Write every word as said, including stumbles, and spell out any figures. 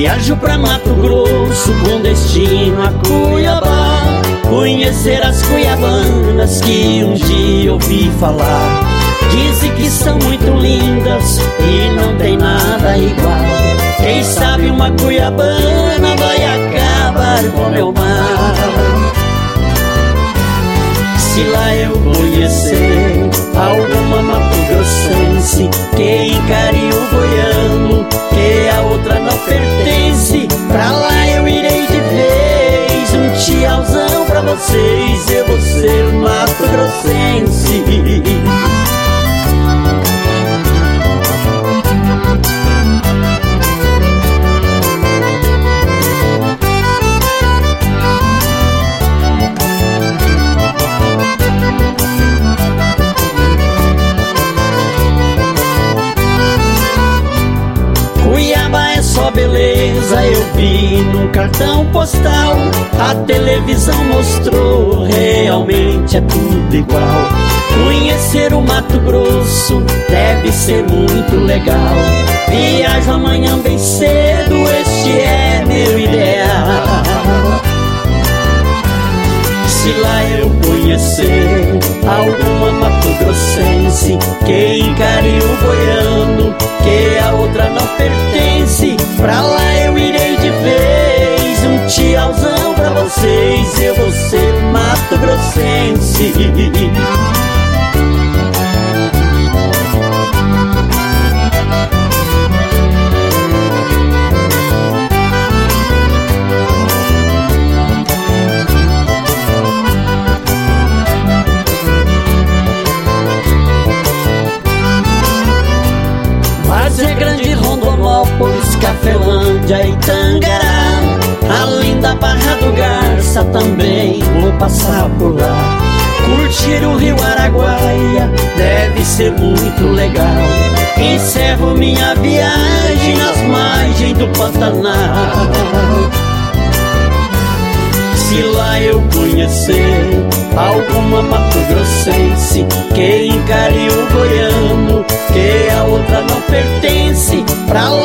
Viajo pra Mato Grosso com destino a Cuiabá, conhecer as cuiabanas que um dia ouvi falar. Dizem que são muito lindas e não tem nada igual. Quem sabe uma cuiabana vai acabar com meu mar. Se lá eu conhecer alguma mato-grossense que encare o goiano, que a outra não pertence, pra lá eu irei de vez. Um tchauzão pra vocês, eu vou ser mato-grossense. Cuiabá é só beleza, eu vi num cartão postal. A televisão mostrou, realmente é tudo igual. Conhecer o Mato Grosso deve ser muito legal. Viajo amanhã bem cedo, este é meu ideal. Se lá eu conhecer alguma mato-grossense que encare o goiano, que a outra não pertence, pra lá eu irei de vez. Um tchauzão pra vocês, eu vou ser mato-grossense. Várzea Grande, Rondonópolis, Cafelândia e Tangará, além da Barra do Garça também vou passar por lá. Curtir o Rio Araguaia deve ser muito legal. Encerro minha viagem nas margens do Pantanal. Se lá eu conhecer alguma mato-grossense que encare o goiano, que a outra não pertence, pra lá